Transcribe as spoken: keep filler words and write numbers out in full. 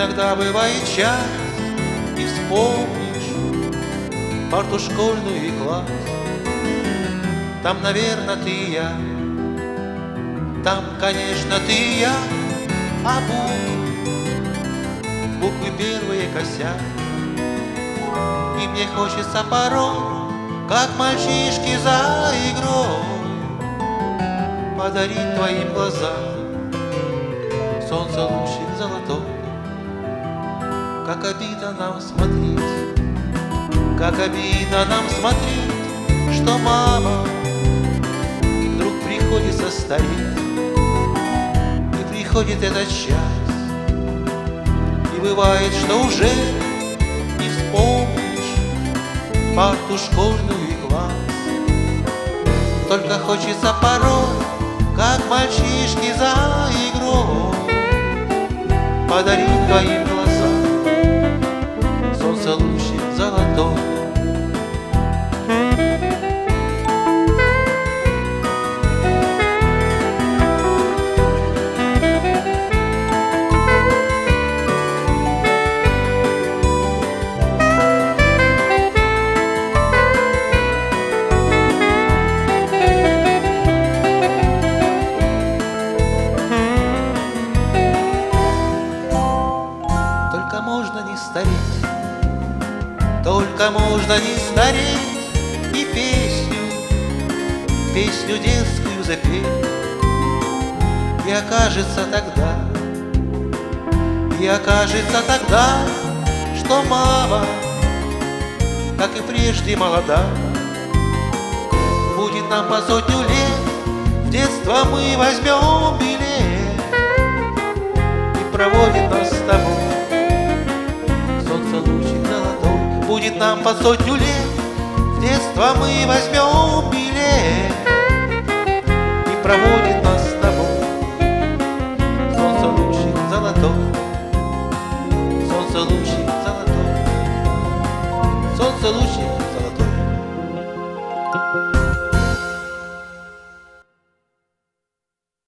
иногда бывает час, и вспомнишь парту школьную и класс. Там, наверное, ты и я, там, конечно, ты и я, а буквы, буквы первые косят. И мне хочется порой, как мальчишки за игрой, подарить твоим глазам солнце лучик золотой. Как обидно нам смотреть, как обидно нам смотреть, что мама вдруг приходится стареть. И приходит этот час, и бывает, что уже не вспомнишь парту школьную и класс. Только хочется порой, как мальчишки за игрой, подарить твоим глазам солнце лучик золотой. Можно не стареть, только можно не стареть, и песню, песню детскую запеть. И окажется тогда, и окажется тогда, что мама, как и прежде, молода. Будет нам по сотню лет, в детство мы возьмем билет, и проводит нас с тобой лучик золотой. Будет нам по сотню лет, в детство мы возьмем билет, и проводит нас с тобой солнце лучик золотой, солнце лучик золотой, солнце лучик